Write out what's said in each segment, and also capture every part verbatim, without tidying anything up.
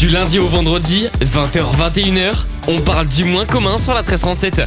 Du lundi au vendredi, vingt heures vingt et une heures, on parle du moins commun sur la treize trente-sept.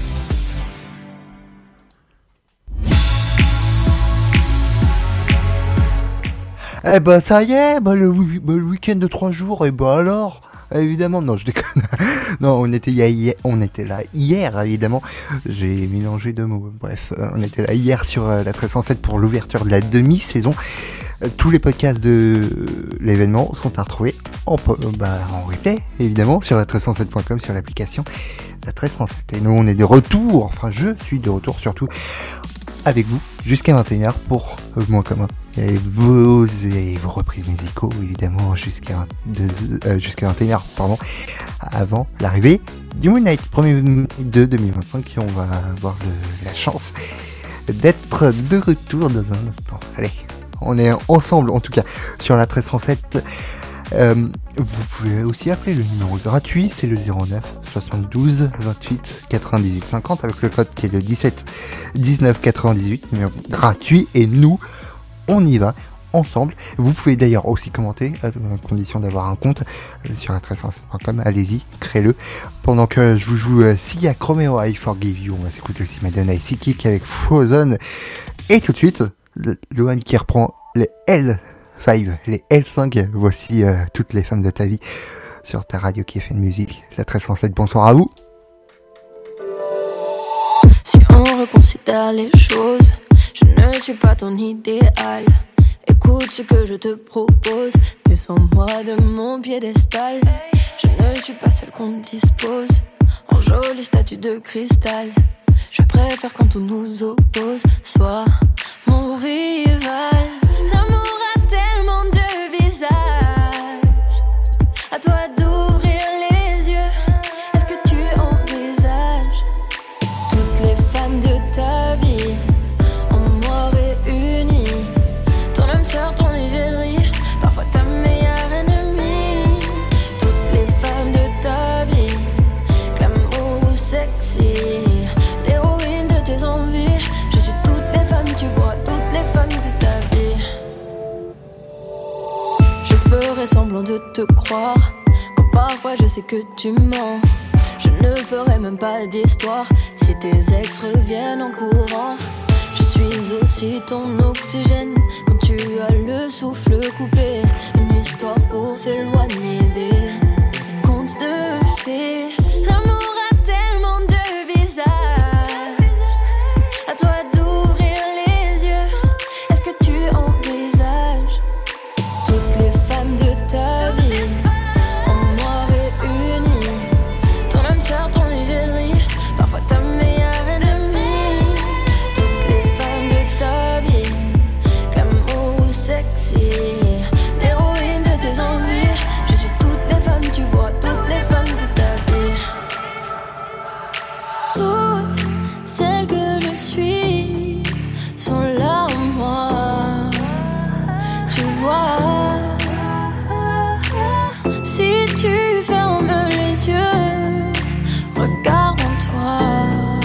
Eh bah ça y est, bah le, wi- bah, le week-end de trois jours, et bah alors évidemment, non je déconne. Non, on était, y a- hier, on était là hier, évidemment. J'ai mélangé deux mots. Bref, euh, on était là hier sur euh, la treize cent sept pour l'ouverture de la demi-saison. Euh, tous les podcasts de euh, l'événement sont à retrouver en, po- euh, bah, en replay, évidemment, sur la treize cent sept point com, sur l'application la treize cent sept. Et nous, on est de retour, enfin je suis de retour surtout, avec vous jusqu'à vingt et une heures pour euh, Moins commun. Et vos, et vos reprises musicaux, évidemment, jusqu'à, deux- euh, jusqu'à vingt et une heures, pardon, avant l'arrivée du Moon Knight, premier de deux mille vingt-cinq, et on va avoir le- la chance d'être de retour dans un instant. Allez, on est ensemble, en tout cas, sur la treize cent sept. Euh, vous pouvez aussi appeler le numéro gratuit, c'est le zéro neuf soixante-douze vingt-huit quatre-vingt-dix-huit cinquante, avec le code qui est le dix-sept dix-neuf quatre-vingt-dix-huit, numéro gratuit, et nous, on y va ensemble. Vous pouvez d'ailleurs aussi commenter, à condition d'avoir un compte euh, sur la treize cent sept point com. Allez-y, créez-le. Pendant que je vous joue euh, Sia Chromeo, I Forgive You, on va s'écouter aussi Madonna et Psychic avec Frozen. Et tout de suite, le, le one qui reprend les L cinq, les L cinq. Voici euh, toutes les femmes de ta vie sur ta radio qui fait de musique, la treize cent sept. Bonsoir à vous. Si on reconsidère les choses, je ne suis pas ton idéal. Écoute ce que je te propose, descends-moi de mon piédestal. Je ne suis pas celle qu'on dispose en joli statue de cristal. Je préfère quand on nous oppose, sois mon rival. L'amour a tellement de visages, à toi d'ouvrir les yeux. Est-ce que tu envisages toutes les femmes de ta vie en moi réunies? Ton âme sœur, ton égérie, parfois ta meilleure ennemie. Toutes les femmes de ta vie, glamour ou sexy, l'héroïne de tes envies. Je suis toutes les femmes, tu vois, toutes les femmes de ta vie. Je ferai semblant de te croire quand parfois je sais que tu mens. Je ne ferai même pas d'histoire si tes ex reviennent en courant. Je suis aussi ton oxygène quand tu as le souffle coupé. Une histoire pour s'éloigner des contes de fées. L'amour a tellement de visages, à toi d'ouvrir les yeux. Est-ce que tu envisages toutes les femmes de ta vie en moi réunies? Ton âme sœur, ton égérie, parfois ta meilleure ennemie. Toutes les femmes de ta vie, glamour ou sexy, l'héroïne de tes envies. Je suis toutes les femmes, tu vois, toutes les femmes de ta vie. Toutes celles que je suis sont là en moi, tu vois. Si tu fermes les yeux, regarde en toi,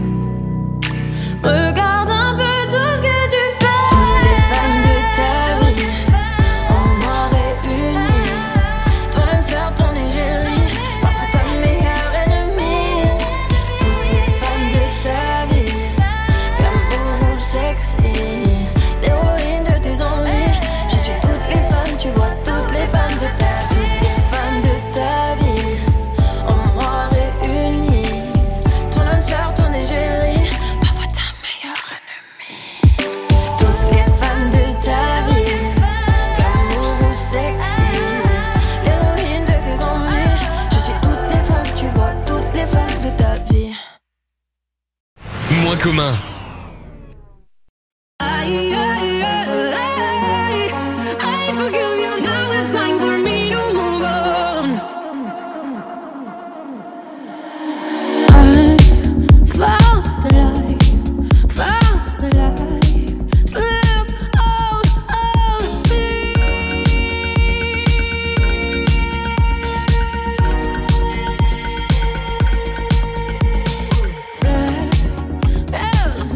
regarde un peu tout ce que tu fais. Toutes les femmes de ta vie en moi réunies. Ton âme sœur, ton égérie, parfois ta meilleure ennemie. Toutes les femmes de ta vie, glamour ou sexy, l'héroïne de tes envies. Je suis toutes les femmes, tu vois, toutes les femmes de ta vie. Toutes les femmes de ta vie en moi réunies. Ton âme sœur, ton égérie, parfois ta meilleure ennemie. Toutes les femmes de ta vie, glamour ou sexy, l'héroïne de tes envies. Je suis toutes les femmes, tu vois, toutes les femmes de ta vie. Moins commun. I, I, I, I forgive you, now it's time for me to move on. I found the light, found the light, slip out of me. Red roses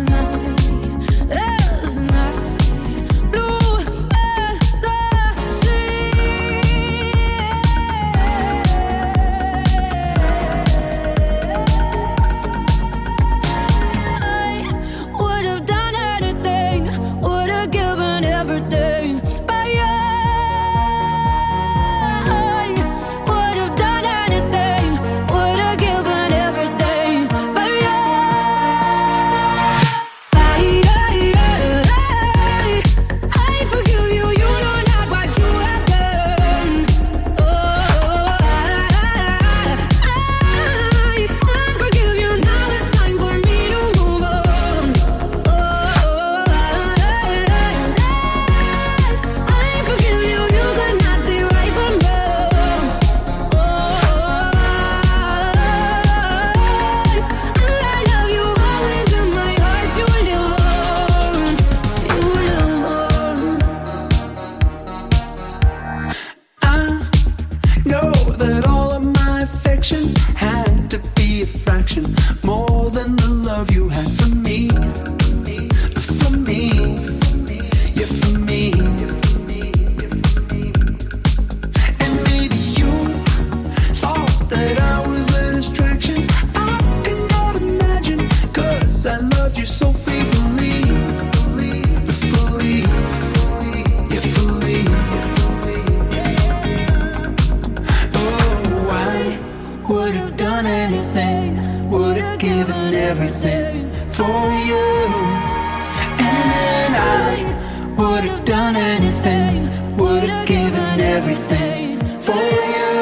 everything for you.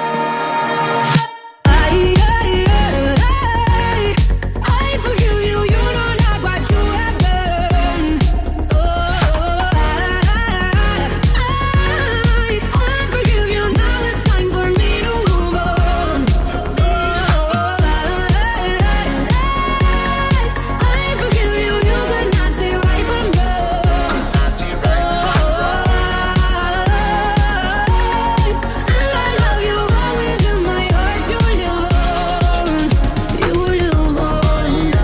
I, I, I, I forgive you, you know not what you have done. Oh, I, I, I forgive you, now it's time for me to move on. Oh, I, I, I forgive you, you could not say right from wrong. Not see right from wrong. I love you always in my heart, you live on, you live on.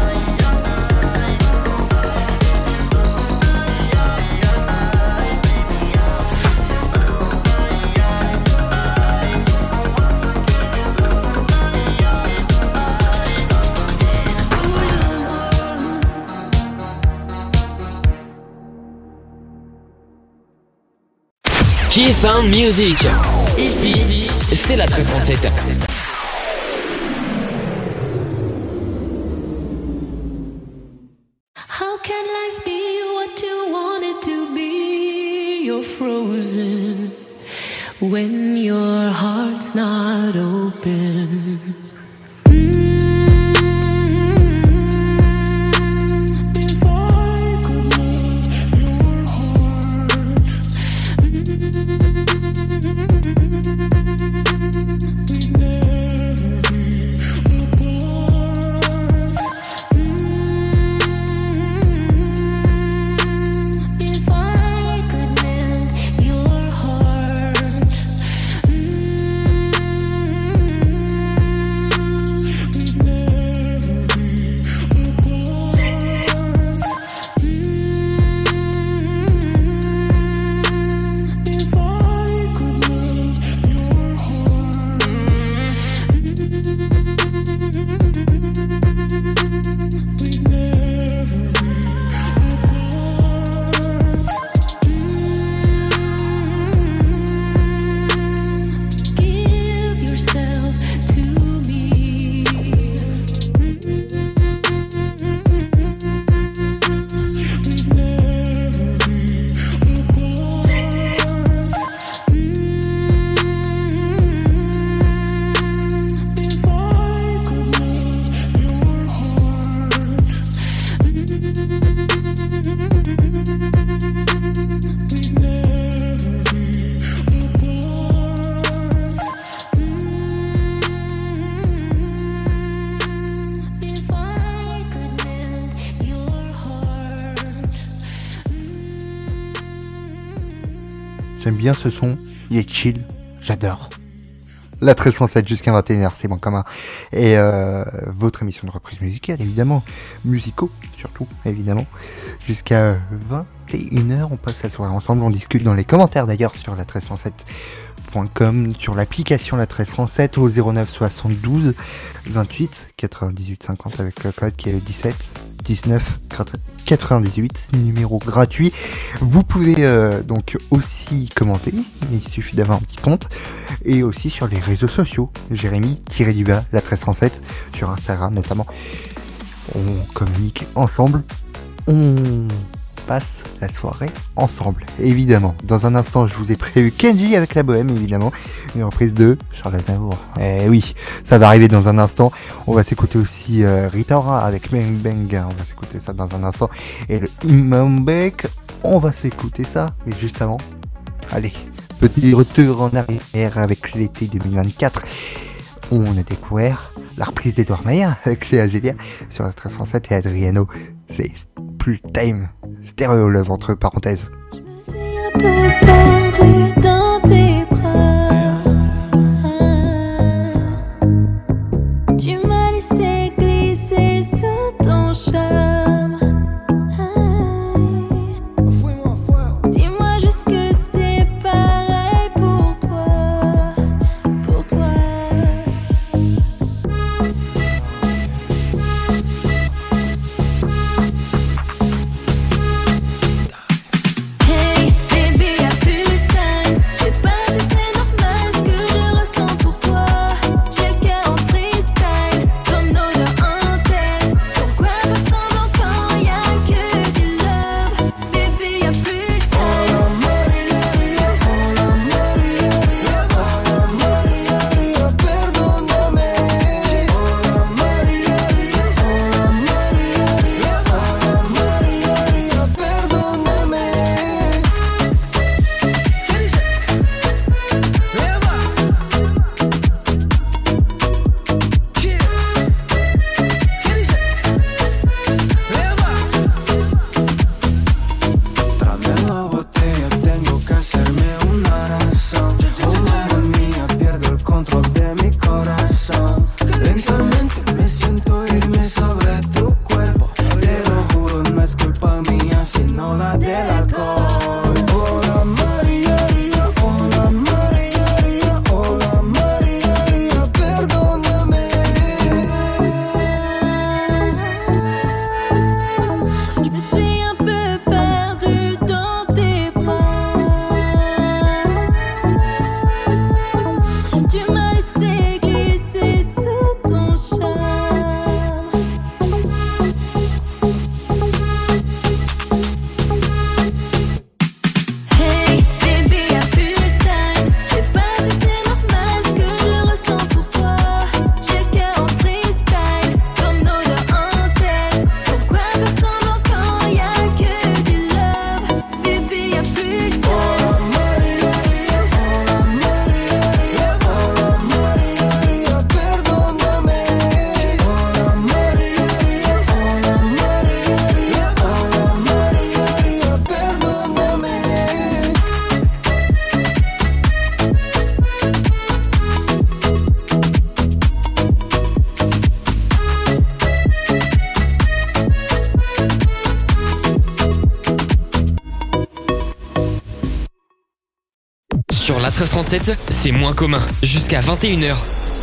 K-Sound Music. Ici, c'est la treize trente-sept. How can life be what you want it to be? You're frozen when your heart's not open. If I could melt your heart, we'd never be apart. If I could melt your heart, we'd never be apart. If I could melt your heart, we'd never be apart. Give yourself to me. We'd never be apart. If I could melt your heart, we'd never be apart. If I could melt your heart. J'aime bien ce son, il est chill, j'adore. La treize cent sept jusqu'à vingt et une heures, c'est bon commun. Et euh, votre émission de reprise musicale, évidemment. Musicaux, surtout, évidemment. Jusqu'à vingt et une heures, on passe la soirée ensemble. On discute dans les commentaires d'ailleurs sur la treize cent sept point com, sur l'application la treize cent sept au zéro neuf soixante-douze vingt-huit quatre-vingt-dix-huit cinquante avec le code qui est le dix-sept dix-neuf quatre-vingt-dix-huit, numéro gratuit. Vous pouvez euh, donc aussi commenter, il suffit d'avoir un petit compte, et aussi sur les réseaux sociaux, Jérémy-du-bas, la treize cent sept, sur Instagram notamment. On communique ensemble, on passe la soirée ensemble, évidemment. Dans un instant, je vous ai prévu Kenji avec la bohème, évidemment, une reprise de Charles Aznavour. Eh oui, ça va arriver dans un instant. On va s'écouter aussi euh, Rita Ora avec Bang Bang, on va s'écouter ça dans un instant. Et le Imam Bek, on va s'écouter ça, mais juste avant, allez, petit retour en arrière avec l'été deux mille vingt-quatre. On a découvert la reprise d'Edouard Maillard avec les Azélia sur la treize cent sept et Adriano. C'est plus time. Stéréo Love entre parenthèses. Je me suis un peu perdue dans tes bras. Tu m'as laissé glisser sous ton charme. Dis-moi juste que c'est pareil pour toi, pour toi. Hey baby, y'a plus de time. J'ai pas sur l'A treize trente-sept, c'est moins commun. Jusqu'à vingt et une heures.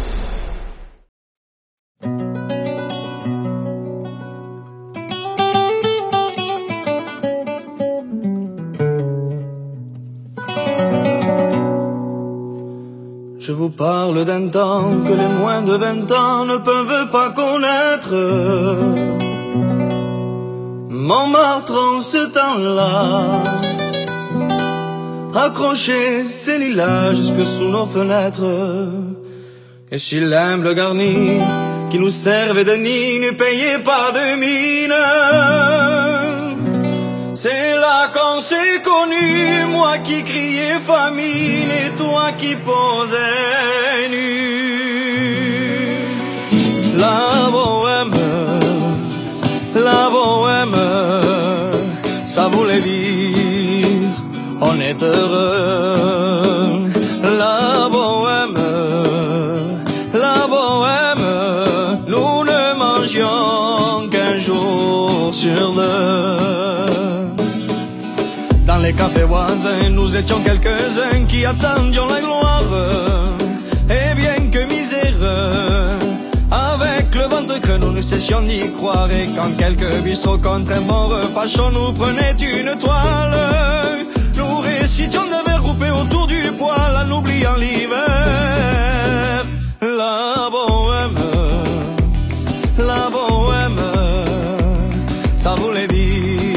Je vous parle d'un temps que les moins de vingt ans ne peuvent pas connaître. Montmartre en ce temps-là, accrocher ses lilas jusque sous nos fenêtres. Et si l'humble garni qui nous servait de nid ne payait pas de mine, c'est là qu'on s'est connus, moi qui criais famine et toi qui posais nu. La bohème, la bohème, ça voulait dire on est heureux. La bohème, la bohème, nous ne mangions qu'un jour sur deux. Dans les cafés voisins, nous étions quelques-uns qui attendions la gloire. Et bien que misère, avec le ventre creux, nous ne cessions d'y croire. Et quand quelques bistrots contre un bon repas chaud nous prenaient une toile, nous récitions des vers groupés autour du poêle en oubliant l'hiver. La bohème, la bohème, ça voulait dire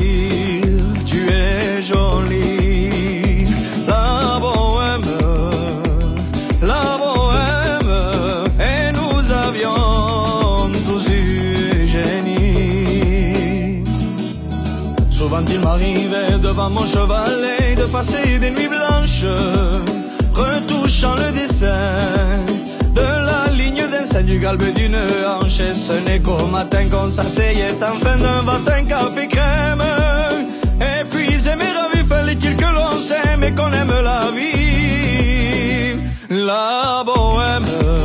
jolie. La bohème, la bohème, et nous avions tous eu génie. Souvent il m'arrivait devant mon chevalet de passer des nuits blanches, retouchant le dessin de la ligne d'un sein du galbe d'une hanche. Et ce n'est qu'au matin qu'on s'asseyait enfin d'un matin café crème. Et puis aimer la vie, fallait-il que l'on s'aime et qu'on aime la vie. La bohème,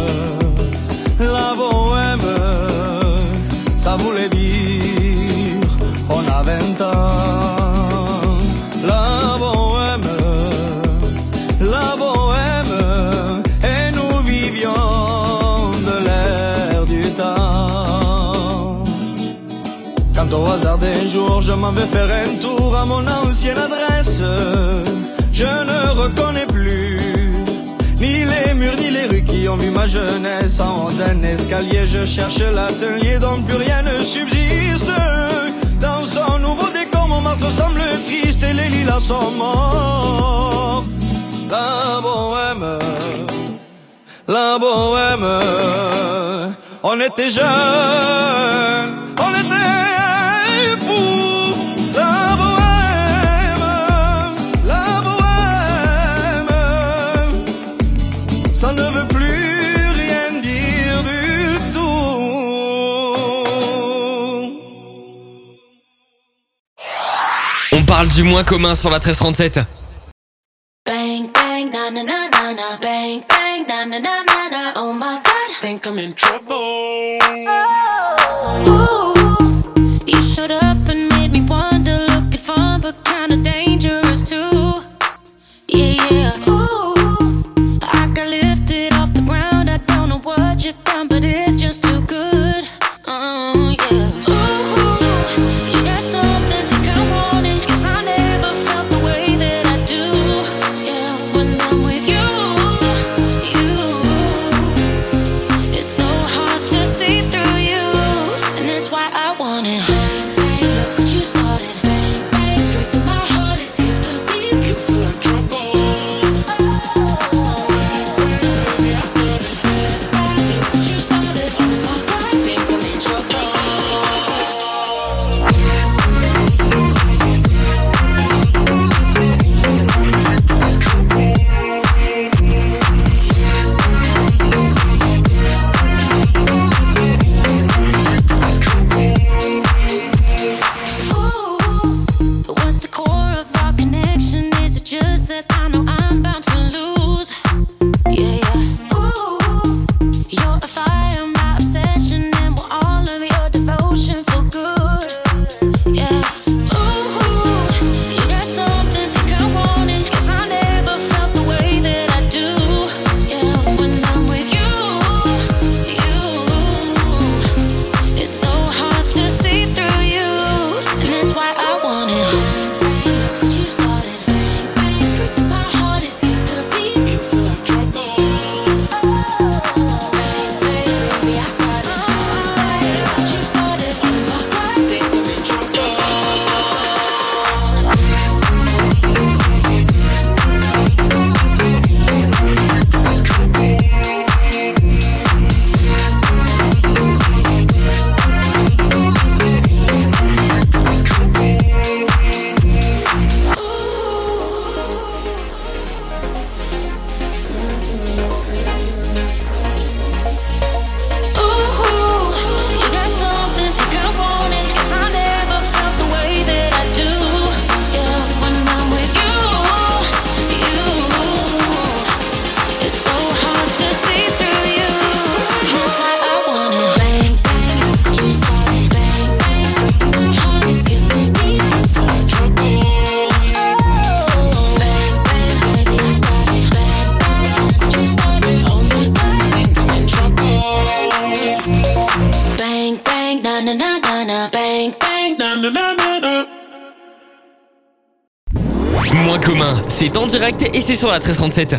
la bohème, ça voulait dire on a vingt ans. La bohème, la bohème, et nous vivions de l'air du temps. Quand au hasard des jours je m'en vais faire un tour à mon ancienne adresse, je ne reconnais plus ni les murs ni les rues qui ont vu ma jeunesse. En haut d'un escalier je cherche l'atelier dont plus rien ne subsiste. Dans son nouveau décor Montmartre semble triste et les lilas sont morts. La bohème, la bohème, on était jeunes, on était fous. La bohème, la bohème, ça ne veut plus rien dire du tout. On parle du moins commun sur la treize trente-sept. Bang, bang, na na na na na. Bang, bang, na na na na na. Oh my God, Think I'm in trouble. ooh, you showed up and made me wonder. Looking fun but kinda dangerous too. Yeah, yeah. Ooh, I got lifted off the ground. I don't know what you've done, but it's just too good. Oh yeah. Ooh, you got something that I wanted, 'cause I never felt the way that I do. Yeah, when I'm with you, you. It's so hard to see through you, and that's why I want it. Bang, bang, look what you started. Bang, bang, straight through my heart. It's hip to beat. You feel like trouble. C'est en direct et c'est sur la treize trente-sept.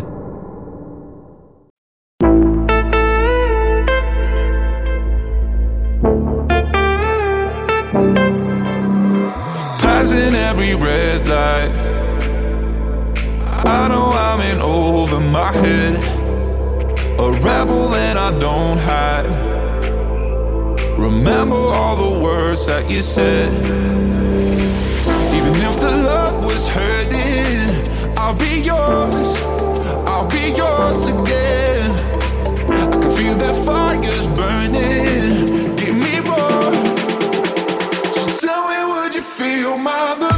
Passing every red light, I know I'm in over my head, a rebel and I don't hide. Remember all the words that you said. Even if the love was hurting, I'll be yours, I'll be yours again. I can feel that fire's burning, give me more. So tell me, would you feel my love?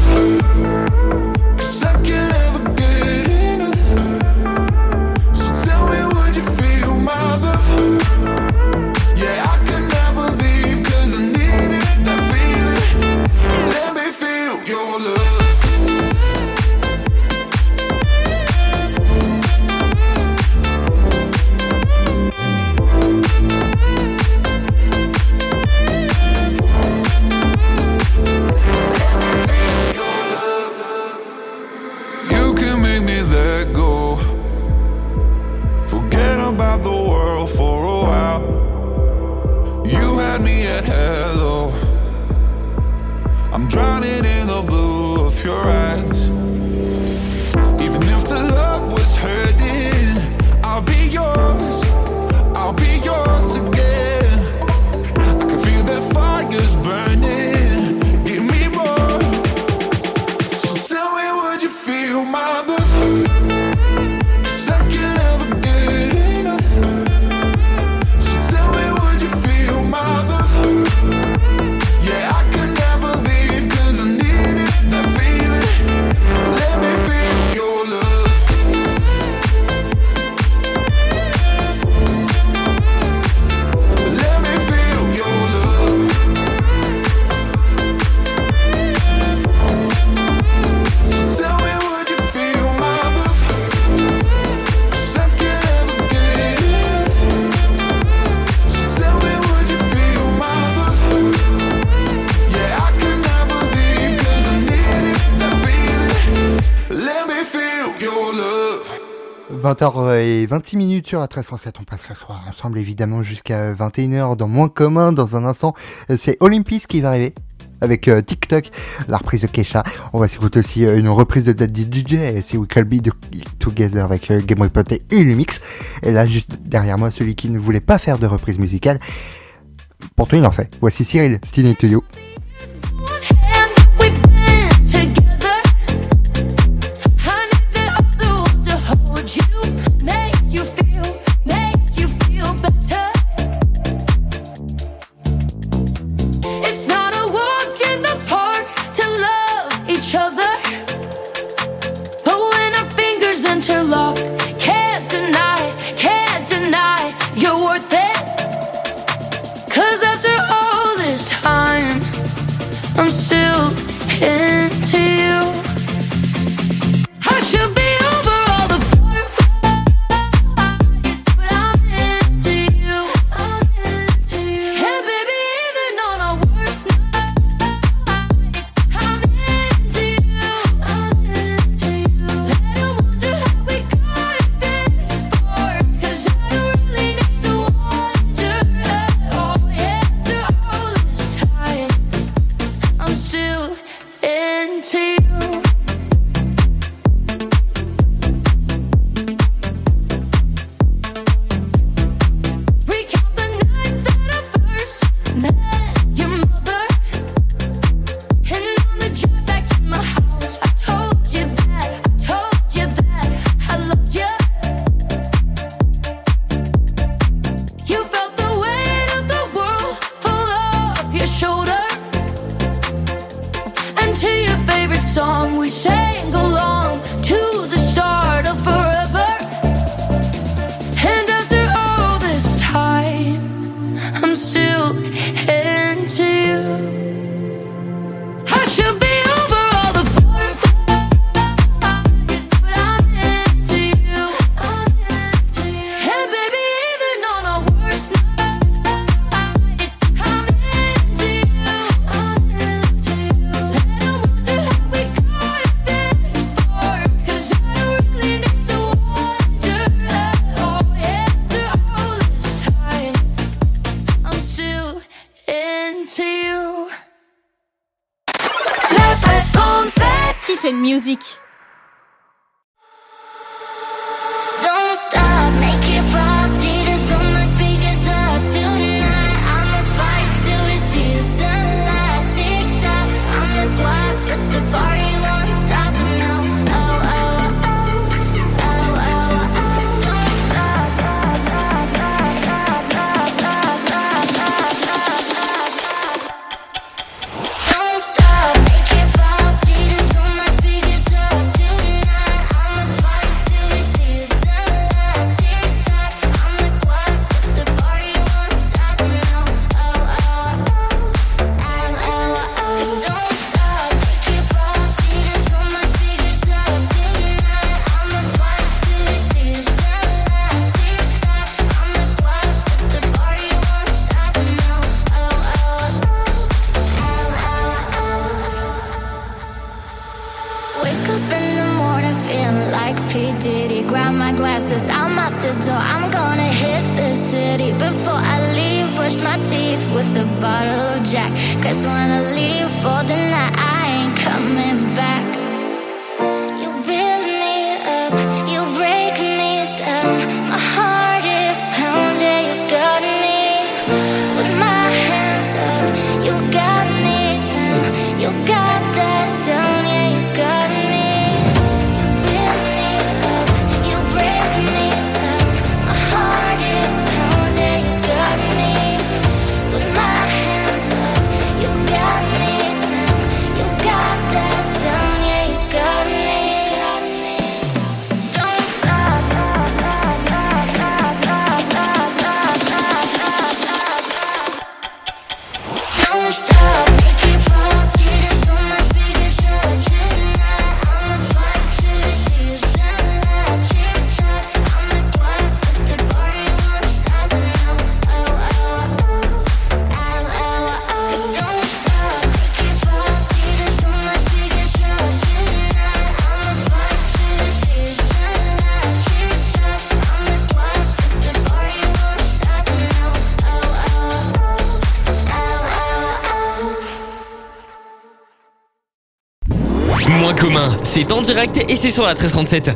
I'm drowning in the blue of your eyes. Even if the love was hurting, I'll be yours, I'll be yours again. I can feel that fire's burning, give me more. So tell me, would you feel my love? 'Cause I can never get enough. So tell me, would you feel my love? Yeah, I can never leave 'cause I need it, that feeling. Let me feel your love. Let me feel your love. So tell me, would you feel my love? 'Cause I can never get enough. So tell me, would you feel my love? Yeah, I can never leave 'cause I need it, that feeling. Let me feel your love. vingt heures vingt-six minutes sur la treize cent sept, on passe la soirée ensemble évidemment jusqu'à vingt et une heures dans Moins Commun. Dans un instant, c'est Olympus qui va arriver avec euh, TikTok, la reprise de Kesha. On va s'écouter aussi euh, une reprise de Daddy D J, et c'est We Can Be Together avec euh, Game Boy Poté et Lumix. Et là, juste derrière moi, celui qui ne voulait pas faire de reprise musicale, pourtant il en fait. Voici Cyril, Still Into You. It's not a walk in the park to love each other, but when our fingers interlock, can't deny, can't deny you're worth it. 'Cause after all this time, Music. Don't stop, make it pop. Just put my speakers up tonight. I'ma fight till we see the sunlight. Tick tock on the clock, but the party won't stop now. Oh oh oh, oh oh oh. Don't stop. Don't stop, make it pop. Just put my speakers up tonight. I'ma fight till we see the sunlight. Tick tock on the clock, but the party won't stop now. Oh oh oh, oh oh oh. Don't stop, make it pop. Just put my speakers up tonight. I'ma fight till we see the sunlight. Tick tock on the clock, but the party won't stop now. Oh oh oh, oh oh oh. Wake up in the morning feeling like P. Diddy. Grab my glasses, I'm out the door. I'm gonna hit the city. Before I leave, brush my teeth with a bottle of Jack. Cause when I leave for the night, I ain't coming back. You build me up, you break me down. My heart it pounds, yeah, you got me. With my hands up, you got me now. You got that sound, yeah, you got me. You build me up, you break me down. My heart it pounds, yeah, you got me. With my hands up, you got me now. You got that sound, yeah, you got me. Don't stop. Don't stop, make it pop. Just put my speakers up tonight. I'ma fight till we see the sunlight. Tick tock on the clock, but the party won't stop now. Oh oh oh, oh oh oh. Don't stop, make it pop. Just put my speakers up tonight. I'ma fight till we see the sunlight. Tick tock on the clock, but the party won't stop now. Oh oh oh, oh oh oh. Moins commun, c'est en direct et c'est sur la treize trente-sept.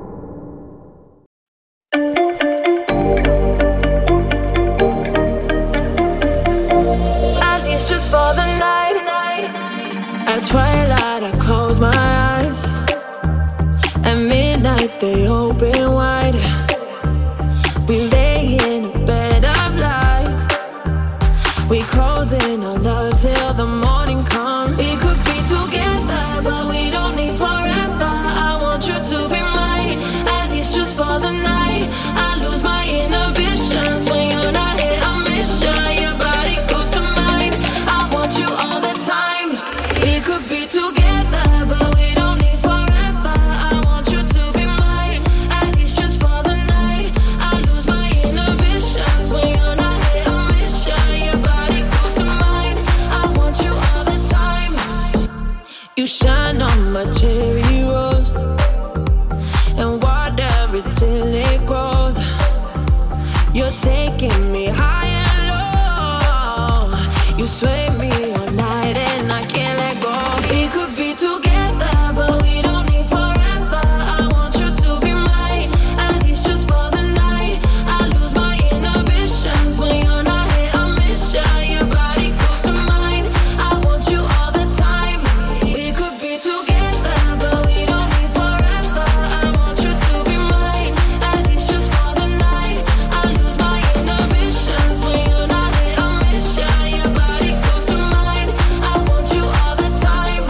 At least just for the night. At twilight, I close my eyes. At midnight, they open wide. We lay in a bed of lies. We close in our love till the morning comes. We could be together, but we don't need forever. I want you to be mine. At least just for the night. I lose my inhibitions when you're not here. I miss you. Your body goes to mine. I want you all the time. We could be together, but we don't need forever. I want you to be mine. At least just for the night. I lose my inhibitions when you're not here. I miss you. Your body goes to mine. I want you all the time. You shine on my cherry rose and water it till it grows. You're taking me high and low. You sway me all night and I can't let go. We could be together, but we don't need forever. I want you to be mine. At least just for the night. I lose my inhibitions when you're not here. I miss you. Your body goes to mine. I want you all the time. We could be together, but we don't need forever. I want you to be mine. At least just for the night. I lose my inhibitions when you're not here. I miss you. Your body goes to mine. I want you all the time.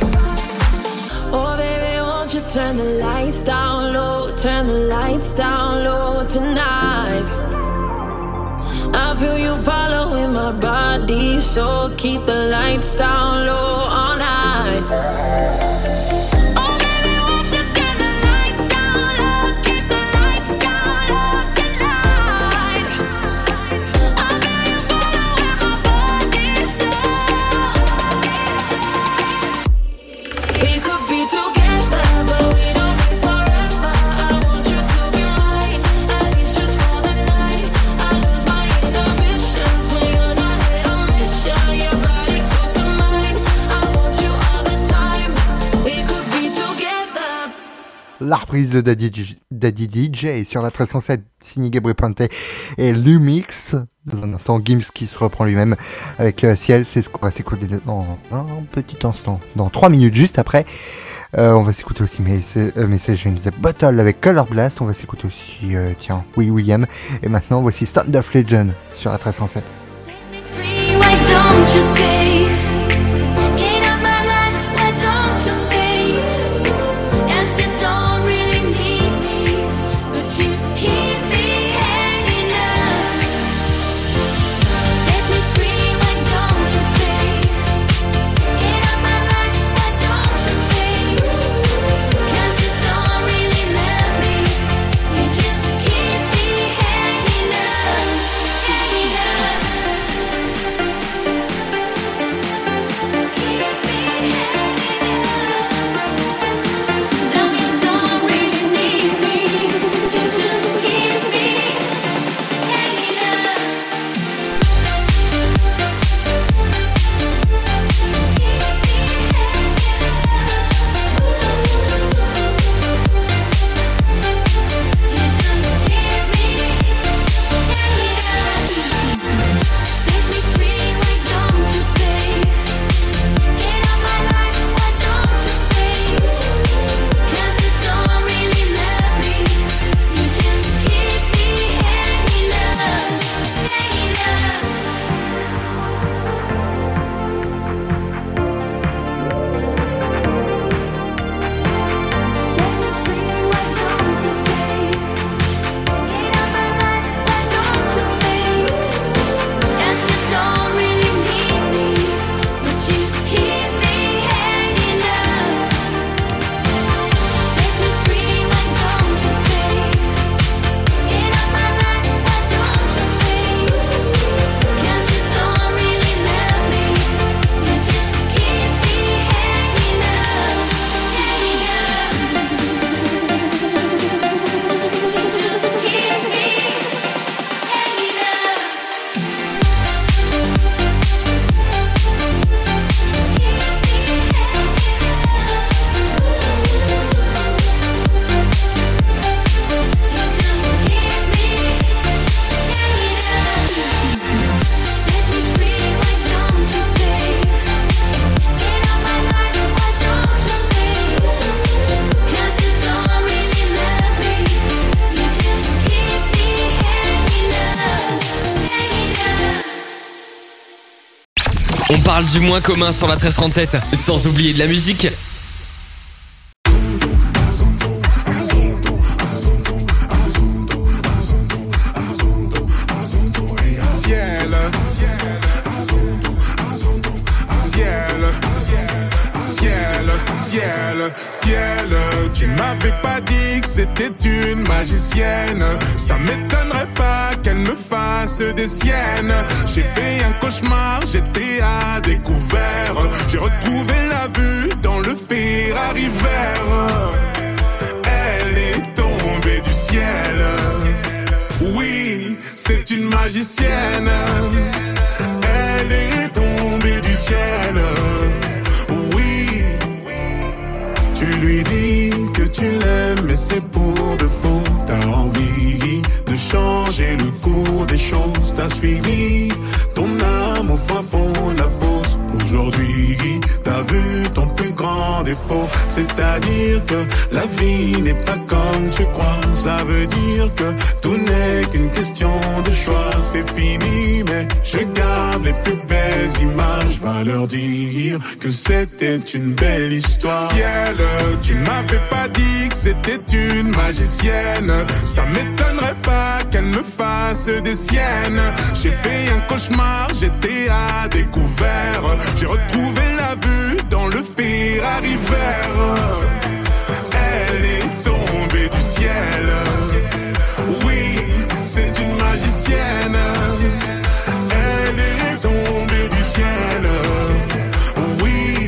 Oh baby, won't you turn the lights down low? Turn the lights down low tonight. I feel you following my body, so keep the lights down low all night. Oh baby, won't you turn the lights down low? Keep the lights down low tonight. I feel you following my body, so we could be together, but we don't need forever. I want you to be mine. At least just for the night. I lose my inhibitions when you're not here. I miss you. Your body goes to mine. I want reprise de Daddy, Daddy D J sur la treize cent sept, signé Gabriel Ponte et Lumix. Dans un instant, Gims qui se reprend lui-même avec euh, Ciel. C'est ce qu'on va s'écouter dans un petit instant, dans trois minutes juste après. Euh, on va s'écouter aussi euh, Message in the Bottle avec Color Blast. On va s'écouter aussi, euh, tiens, Oui William. Et maintenant, voici Sound of Legend sur la treize cent sept. On parle du moins commun sur la treize trente-sept, sans oublier de la musique. Ciel, tu m'avais pas dit que c'était une magicienne. Ça m'étonnerait pas qu'elle me fasse des siennes. J'ai fait un cauchemar, j'étais à découvert. J'ai retrouvé la vue dans le Ferrari vert. Elle est tombée du ciel. Oui, c'est une magicienne. Elle est tombée du ciel. Tu lui dis que tu l'aimes mais c'est pour de faux. T'as envie de changer le cours des choses. T'as suivi ton âme au fin fond de la fosse. Aujourd'hui t'as vu ton plus grand défaut. C'est-à-dire que la vie n'est pas comme tu crois. Ça veut dire que tout n'est qu'une question de choix. C'est fini mais je garde les plus belles images. Va leur dire que c'était une belle histoire. Ciel, tu m'avais pas dit que c'était une magicienne. Ça m'étonnerait pas qu'elle me fasse des siennes. J'ai fait un cauchemar, j'étais à découvert. J'ai retrouvé la vue dans le Ferrari vert. Elle est tombée du ciel. Oui, c'est une magicienne. Elle est tombée du ciel. Oui,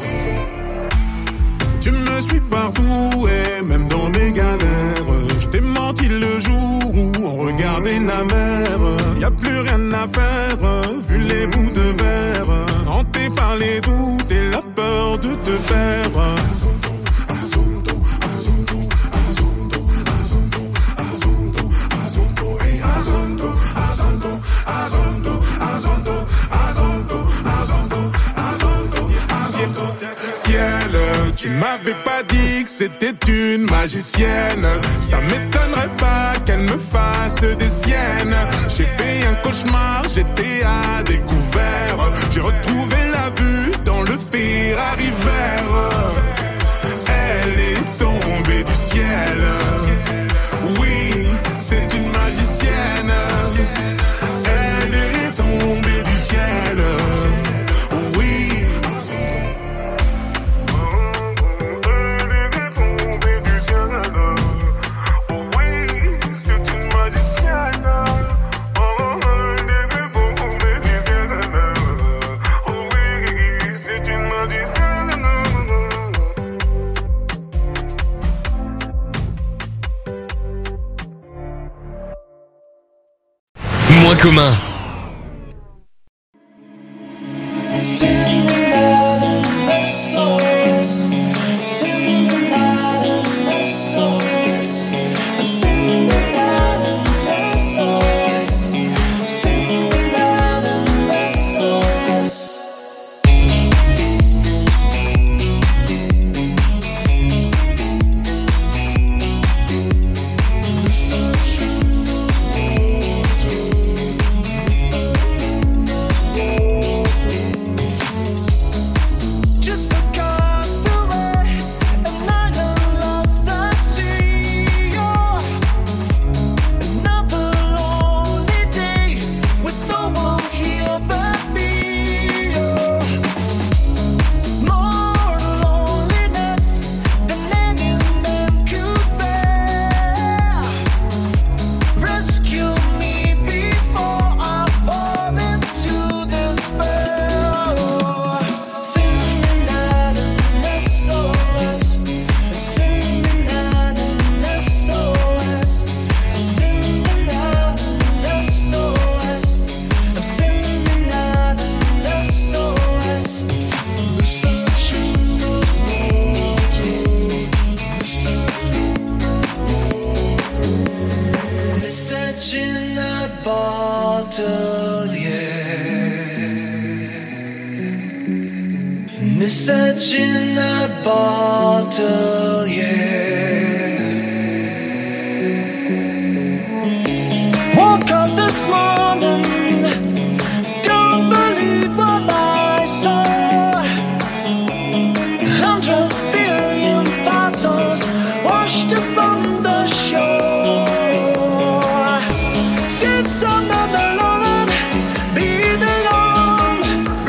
tu me suis partout et même dans mes galères. Je t'ai menti le jour où on regardait la mer. Y a plus rien à faire, vu les bouts de verre. Hanté par les doutes et la peur de te perdre. Tu m'avais pas dit que c'était une magicienne. Ça m'étonnerait pas qu'elle me fasse des siennes. J'ai fait un cauchemar, j'étais à découvert. J'ai retrouvé la vue dans le Ferrari vert. Elle est tombée du ciel. Oui, c'est une magicienne. Elle est tombée du ciel. Oui. Moins commun. Message in a bottle, yeah. Woke up this morning, don't believe what I saw. Hundred billion bottles washed upon the shore. Ships on the Lord, be alone.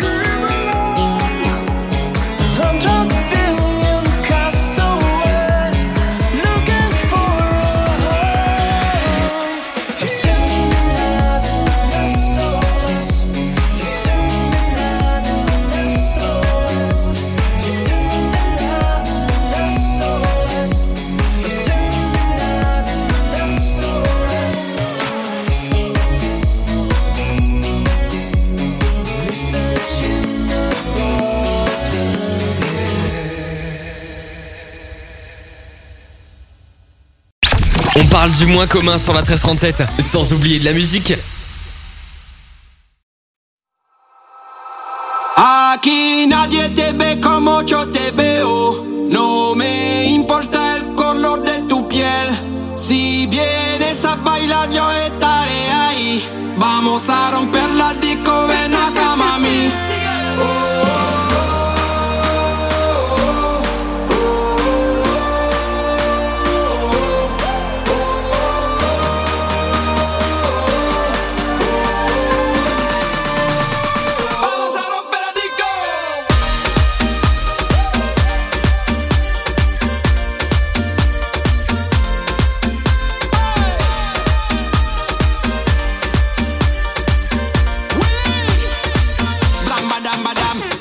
Hundred billion castaways looking for a home. He's sending out S O S. He's sending out S O S. He's sending out S O S. He's sending out S O S. Message in the bottle, On parle du moins commun sur la treize trente-sept, sans oublier de la musique. Aquí nadie te ve como yo te veo. No me importa el color de tu piel. Si vienes a bailar yo estaré ahí. Vamos a romper la disco, ven acá mami. Vamos a romper la disco. Blam badam badam.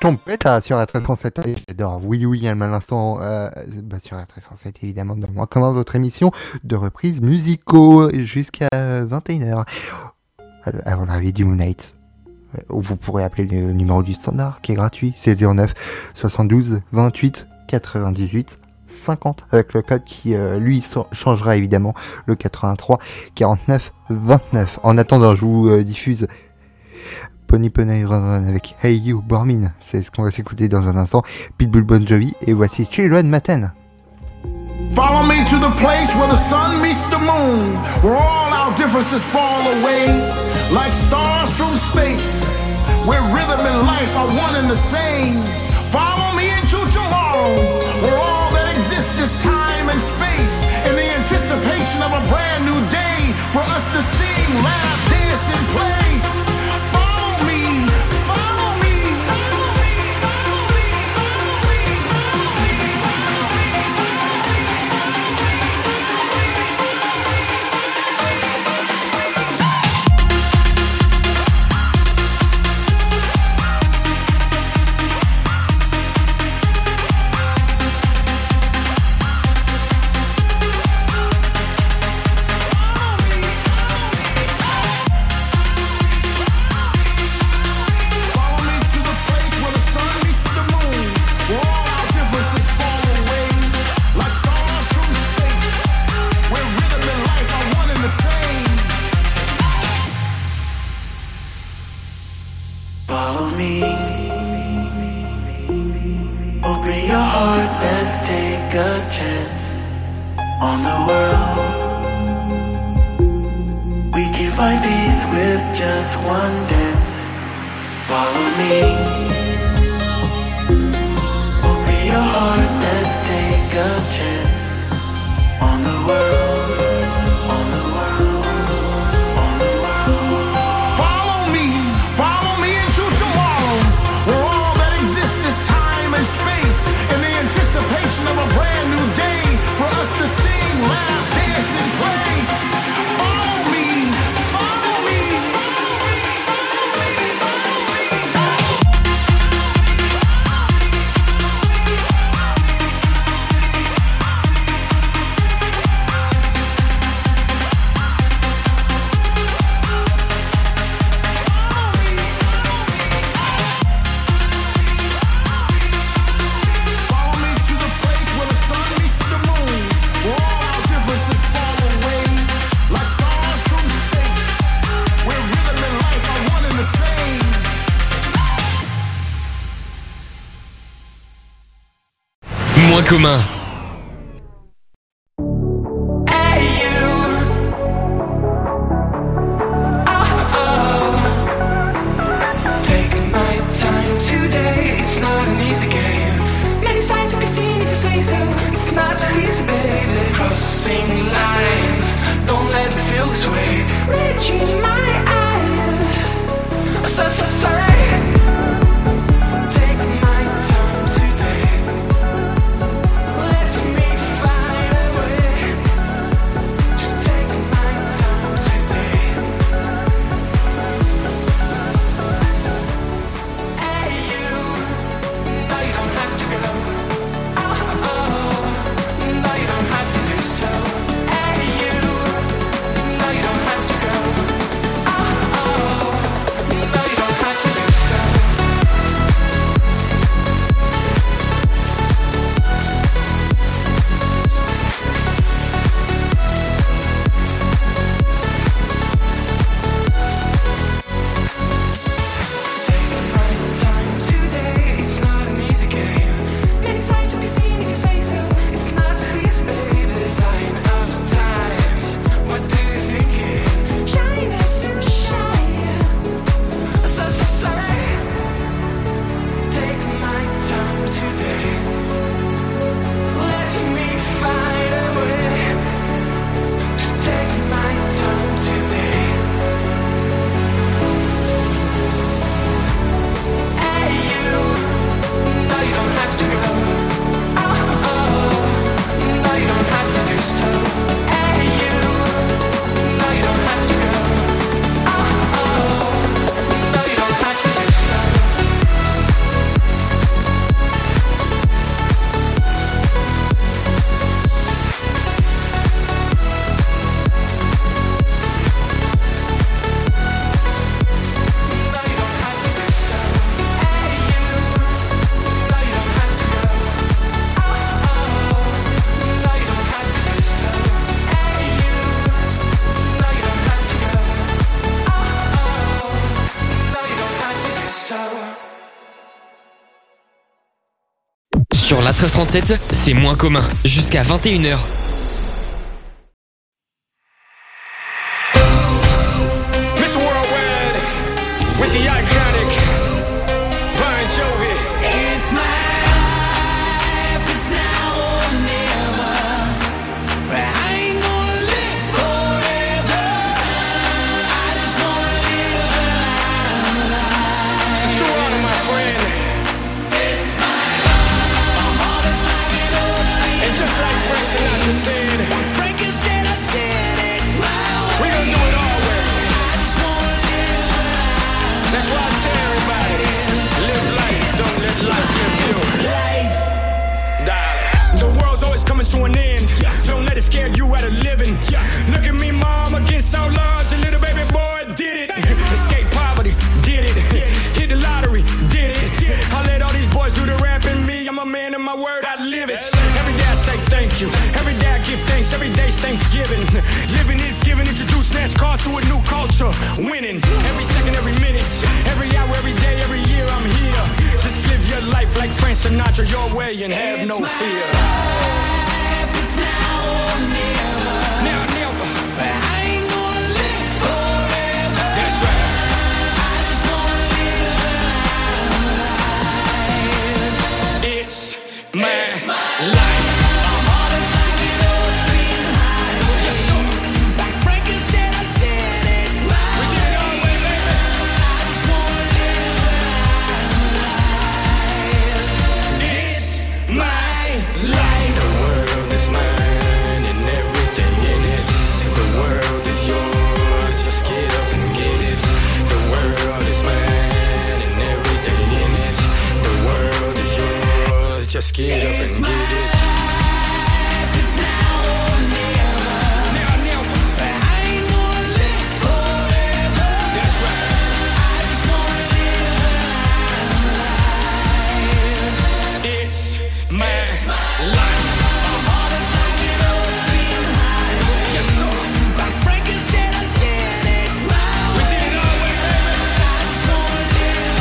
Complète ah, sur la treize cent sept. J'adore. Oui, oui, à l'instant, euh, bah, sur la treize cent sept, évidemment, dans Moins Commun, votre émission de reprises musicaux jusqu'à vingt et une heures. Avant l'arrivée du Moon Knight. Vous pourrez appeler le numéro du standard qui est gratuit. C'est le zéro neuf soixante-douze vingt-huit quatre-vingt-dix-huit cinquante avec le code qui, euh, lui, so- changera évidemment le quatre-vingt-trois quarante-neuf vingt-neuf. En attendant, je vous euh, diffuse Pony Pony Run Run avec Hey You Bormin. C'est ce qu'on va s'écouter dans un instant. Pitbull Bon Jovi et voici Children Matin. Follow me to the place where the sun meets the moon, where all our differences fall away like stars from space, where rhythm and life are one and the same. Follow me into tomorrow, where all that exists is time and space, in the anticipation of a brand new day for us to sing, laugh, dance, and play. Moins commun. Have to treize trente-sept, c'est moins commun. Jusqu'à vingt et une heures. Miss Worldwide with the iconic Bon Jovi. It's my life, it's now or never. But I ain't gonna live forever. I just wanna live a life. It's a true honor, my friend. It's my life. My heart is like an open. And just like Frank Sinatra said, Frank said I did it my way. We gonna do it our way. I just wanna live a life. That's why I tell everybody, live life, don't let life live you. Life, darling. The world's always coming to an end. Don't let it scare you out of living. Look at me, mom, against all odds. A little baby boy did it. Escape poverty, did it. Hit the lottery, did it. I let all these boys do the rap and me. I'm a man of my word, I live it. Every day I say thank you. Every day I give thanks. Every day's Thanksgiving. Living is giving. Introduce NASCAR to a new culture. Winning. Every second, every minute. Every hour, every day, every year I'm here. Just live your life like Frank Sinatra your way and have no fear. It's now or never. Now, never. But I ain't gonna live forever. That's right. I just wanna live a life. It's my, it's my life. My heart is like an open highway. Yes, sir. Like Frankie said, I did it my way. We did it our way, baby. I just wanna live a life. It's my life. The world is mine and everything in it. The world is yours, just get up and get it. The world is mine and everything in it. The world is yours, just get up and get it. It's now or never. Now, never. But I ain't gonna live forever. That's right. I just wanna live a life. It's my life. My heart is like an open highway. Yes, sir. Like Frankie said, I did it my way. We did it our way, baby. I just wanna live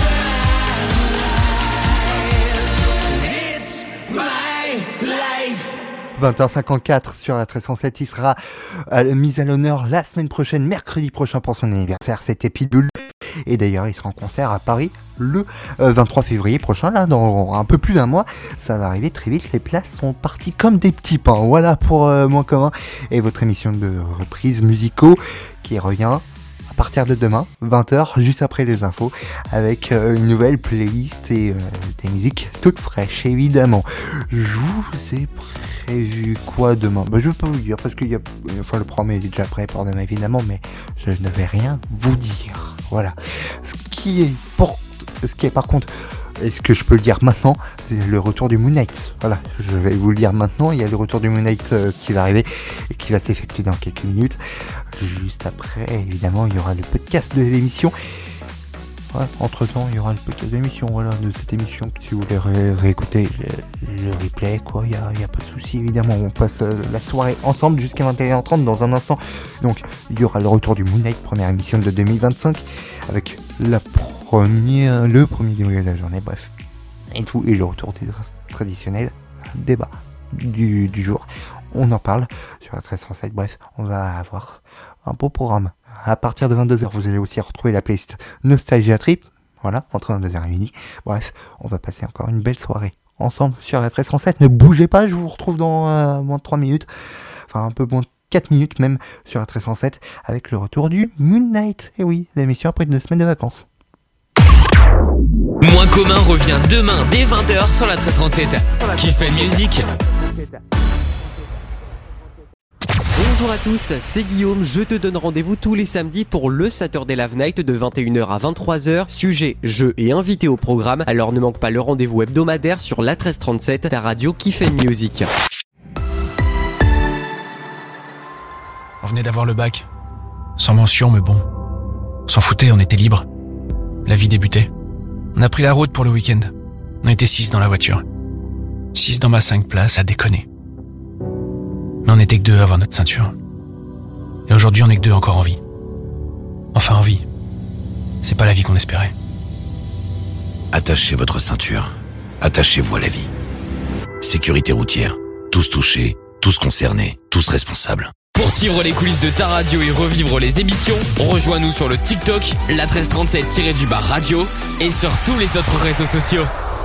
a life. It's my life. vingt heures cinquante-quatre sur la treize cent sept, il sera euh, mis à l'honneur la semaine prochaine, mercredi prochain pour son anniversaire, c'était Pitbull. Et d'ailleurs, il sera en concert à Paris le euh, vingt-trois février prochain, là, dans un peu plus d'un mois. Ça va arriver très vite, les places sont parties comme des petits pains. Voilà pour euh, Moins commun et votre émission de reprise musicaux qui revient à partir de demain, vingt heures, juste après les infos, avec euh, une nouvelle playlist et euh, des musiques toutes fraîches, évidemment. Je vous ai prévu quoi demain ? Bah, je ne vais pas vous dire, parce qu'il y a, enfin, le programme est déjà prêt pour demain, évidemment, mais je ne vais rien vous dire. Voilà. Ce qui est, pour, ce qui est par contre, est-ce que je peux le dire maintenant ? C'est le retour du Moon Knight. Voilà, je vais vous le dire maintenant. Il y a le retour du Moon Knight euh, qui va arriver et qui va s'effectuer dans quelques minutes. Juste après, évidemment, il y aura le podcast de l'émission. Ouais, entre temps, il y aura le podcast de l'émission, voilà, de cette émission. Si vous voulez ré- réécouter le, le replay, quoi, il y a, y a pas de souci, évidemment. On passe euh, la soirée ensemble jusqu'à vingt et une heures trente dans un instant. Donc, il y aura le retour du Moon Knight, première émission de deux mille vingt-cinq, avec la première, le premier débrief de la journée, bref, et tout, et le retour des traditionnels débats du, du jour. On en parle sur la treize cent sept, bref, on va avoir un beau programme. À partir de vingt-deux heures, vous allez aussi retrouver la playlist Nostalgia Trip. Voilà, entre vingt-deux heures et minuit. Bref, on va passer encore une belle soirée ensemble sur la treize cent sept. Ne bougez pas, je vous retrouve dans euh, moins de trois minutes. Enfin, un peu moins de quatre minutes même sur la treize cent sept avec le retour du Moon Knight. Et oui, l'émission après deux semaines de vacances. Moins commun revient demain dès vingt heures sur la treize trente-sept. Qui fait musique. Bonjour à tous, c'est Guillaume, je te donne rendez-vous tous les samedis pour le Saturday Love Night de vingt et une heures à vingt-trois heures. Sujet, jeux et invités au programme, alors ne manque pas le rendez-vous hebdomadaire sur la treize trente-sept, ta radio qui fait musique. On venait d'avoir le bac. Sans mention, mais bon. On s'en foutait, on était libre. La vie débutait. On a pris la route pour le week-end. On était six dans la voiture. Six dans ma cinq places, à déconner. Mais on n'était que deux à avoir notre ceinture. Et aujourd'hui, on n'est que deux encore en vie. Enfin, en vie. C'est pas la vie qu'on espérait. Attachez votre ceinture. Attachez-vous à la vie. Sécurité routière. Tous touchés, tous concernés, tous responsables. Pour suivre les coulisses de ta radio et revivre les émissions, rejoins-nous sur le TikTok, la treize trente-sept-du-bas radio et sur tous les autres réseaux sociaux.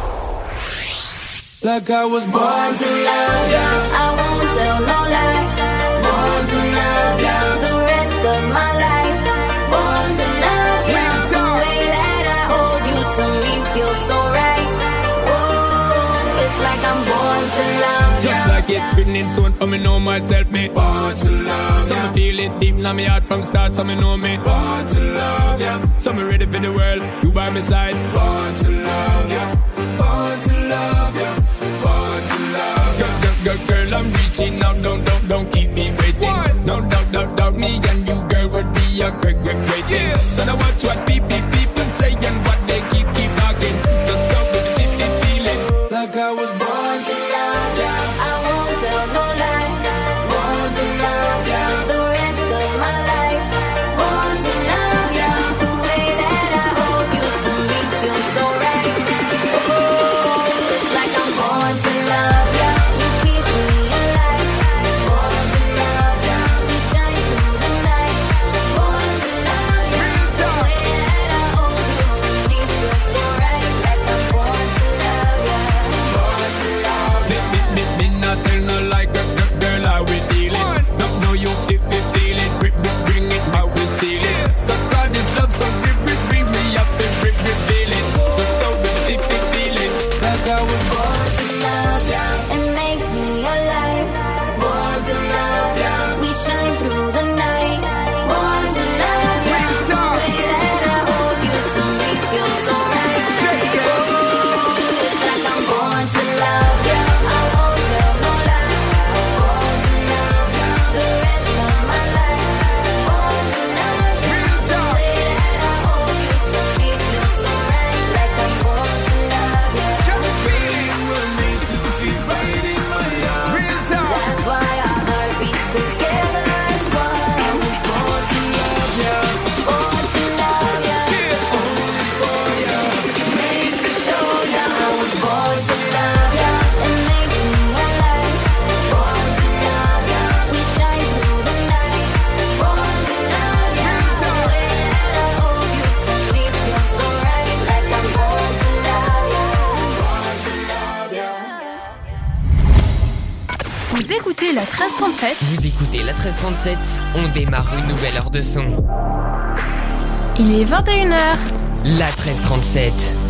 Like I was Born to love you, I won't tell no lie. Born to love you, the rest of my life. Born to love you, the way that I hold you to me feels so right. Whoa, it's like I'm born to love you. Just like it's written in stone for me know myself, me born to love. Some feel it deep in my heart from start, some me know me born to love, yeah. Some ready for the world, you by my side. Born to love, yeah. Born to love, yeah. Born to love, girl, girl, girl, girl, I'm reaching out, don't, don't, don't keep me waiting. What? No doubt, doubt, doubt, me and you, girl, would be a great, great, great thing. Yeah. So now watch what people, people say and what they keep, keep talking. Just go with the deep, deep feeling. like I was born to love you. I won't tell no lie. Born to love you, the rest of my life. Born to love you, the way that I hold you to me feels so right. Oh, it's like I'm born to love you. You keep me alive. Born to love you, we shine through the night. Born to love you, the way that I hold you to me feels so right. Like I'm born to love you. Born to love you. Me, me, me, me not tell no lie, girl, girl, girl, how we dealing. No, no, you feel, feel, feel it, bring, bring, bring it, how we seal it. Cause God is love, so bring, bring, bring me up and bring, bring, feel it. Let's go with the deep, deep feeling. Like I was born to love you. It makes me alive. Born to love you. We shine through the night. Born to love you. The way that I hold you to me feels so right. Oh, it's like I'm born to love you. I won't tell no lie. Born to love you. The rest of my life. Born to love you. The way that I hold you to me feels so right. Like I'm born to love you. feeling will need to feel right in my arms. That's why our heart beats together as one. I was born to love you, Born to love ya. only for you, made to show you. I was born to love ya. It makes me alive. Born to love ya. We shine through the night. Born to love ya. The way that I hold you to me feels so right. Like I'm born to love ya. Born to love ya. Vous écoutez la treize trente-sept. Vous écoutez la treize trente-sept, on démarre une nouvelle heure de son. Il est vingt et une heures. La treize trente-sept.